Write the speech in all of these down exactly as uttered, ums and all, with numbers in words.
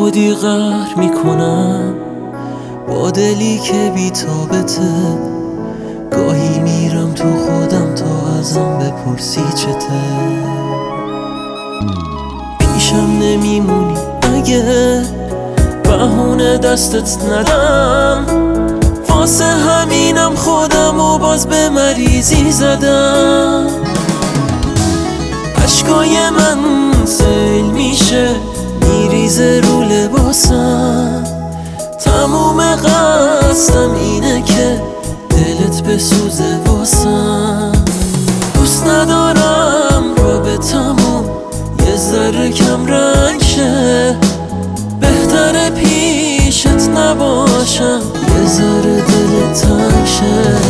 خودی قهر میکنم با دلی که بی‌تابته. گاهی میرم تو خودم تا ازم بپرسی چته. پیشم نمیمونی اگه بهونه دستت ندم، واسه همینم خودم و باز به مریضی زدم. عشقای من سیل میشه میریزه رو لباسم، تموم قصدم اینه که دلت بسوزه واسم. دوست ندارم رابطمون یه ذره کم رنگ شه، بهتره پیشت نباشم یه ذره دلت تنگ شه.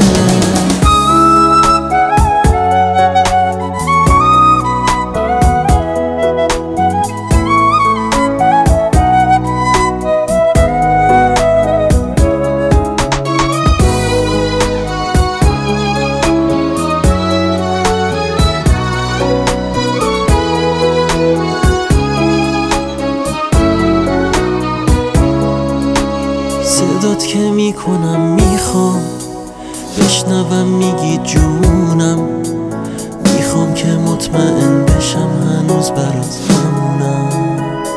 صدات که میکنم میخوام بشنوم میگی جونم، میخوام که مطمئن بشم هنوز برات همونم.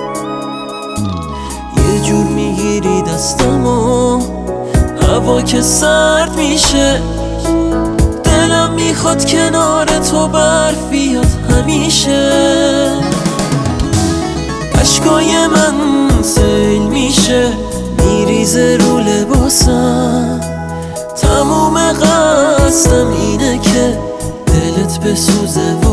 یه جور میگیری دستمو هوا که سرد میشه، دلم میخواد کنار تو برف بیاد همیشه. عشقای من سیل میشه میریزه رو لباسم، تموم قصدم اینه که دلت بسوزه